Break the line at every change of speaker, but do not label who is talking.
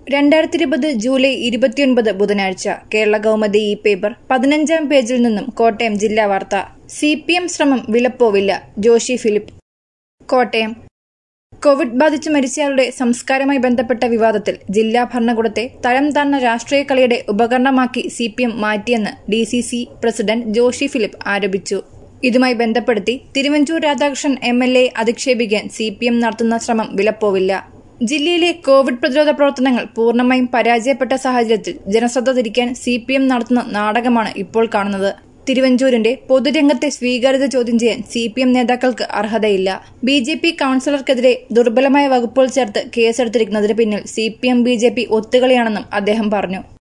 2020 July 29 ബുധനാഴ്ച കേരള കൗമുദി ഈ paper 15-ാം പേജിൽ നിന്നും കോട്ടയം ജില്ലാ വാർത്ത. CPM ശ്രമം വിലപ്പോവില്ല, ജോഷി ഫിലിപ്പ്. കോട്ടയം. കോവിഡ് ബാധിച്ചു മരിച്ചയാളുടെ സംസ്കാരവുമായി ബന്ധപ്പെട്ട വിവാദത്തിൽ ജില്ലാ ഭരണകൂടത്തെ തരം താഴ്ന്ന രാഷ്ട്രീയ കളിയുടെ ഉപകരണമാക്കി CPM മാറ്റിയെന്ന് DCC പ്രസിഡന്റ് ജോഷി ഫിലിപ്പ് ആരോപിച്ചു. ഇതുമായി ബന്ധപ്പെടുത്തി തിരുവഞ്ചൂർ രാധാകൃഷ്ണൻ MLA അധിക്ഷേപിക്കാൻ CPM നടത്തുന്ന ശ്രമം വിലപ്പോവില്ല. ജില്ലയിലെ കോവിഡ് പ്രതിരോധ പ്രവർത്തനങ്ങൾ പൂർണ്ണമായും പരാജയപ്പെട്ട സാഹചര്യത്തിൽ ജനശ്രദ്ധ തിരിക്കാൻ CPM നടത്തുന്ന നാടകമാണ് ഇപ്പോൾ കാണുന്നത്. തിരുവഞ്ചൂരിന്റെ പൊതുരംഗത്തെ സ്വീകാര്യത ചോദ്യം ചെയ്യാൻ CPM നേതാക്കൾക്ക് അർഹതയില്ല. BJP കൌൺസിലർക്കെതിരെ ദുർബലമായ വകുപ്പുകൾ ചേർത്ത് കേസെടുത്തിരിക്കുന്നതിന് പിന്നിൽ CPM BJP ഒത്തുകളിയാണെന്നും അദ്ദേഹം പറഞ്ഞു.